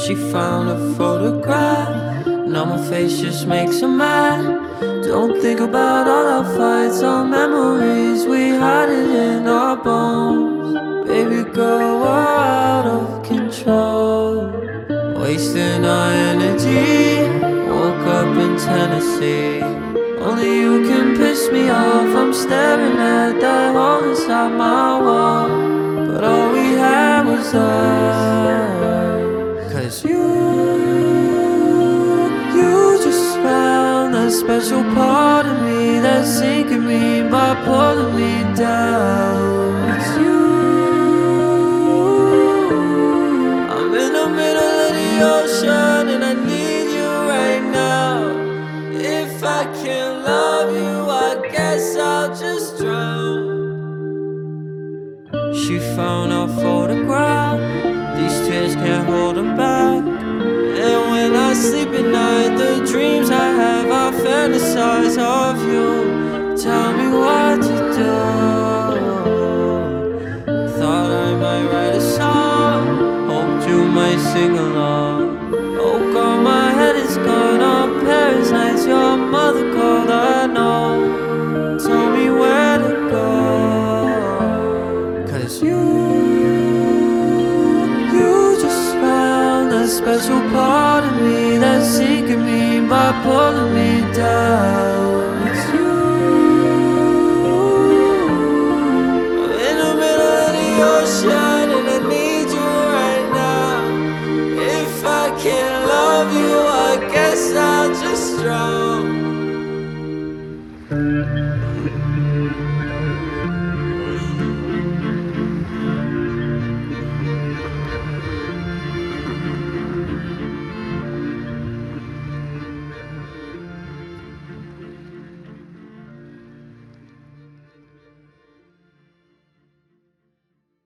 She found a photograph. Now my face just makes her mad. Don't think about all our fights, all memories. We hide it in our bones. Baby girl, we're out of control, wasting our energy. Woke up in Tennessee. Only you can piss me off. I'm staring at that hole inside my wall, but all we had was us. 'Cause you just found that special part of me that's sinking me by pulling me down. It's you. I'm in the middle of the ocean and I need you right now. If I can't love you, I guess I'll just drown. She found our photograph. These tears can't hold them back. And when I sleep at night, the dreams I have, I fantasize of you. Tell me what to do. Thought I might write a song, hoped you might sing along.